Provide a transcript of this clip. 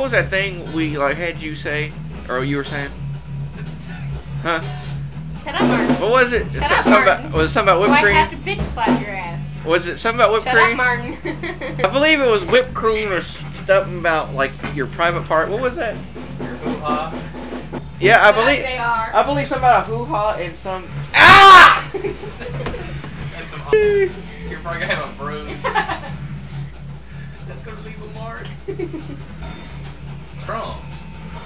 was that thing we like had you say, or you were saying? Huh? Shut up, Martin. What was it? Shut up, Something was it something about whipped I cream? have to bitch slap your ass. Was it something about whipped Shut cream? up, Martin. I believe it was whipped cream or something about like your private part. What was that? Your hoo-ha. Yeah, I Shut believe. up, JR. I believe something about a hoo-ha and some. Ah! And some you're probably gonna have a bruise. That's gonna leave a mark. Trump.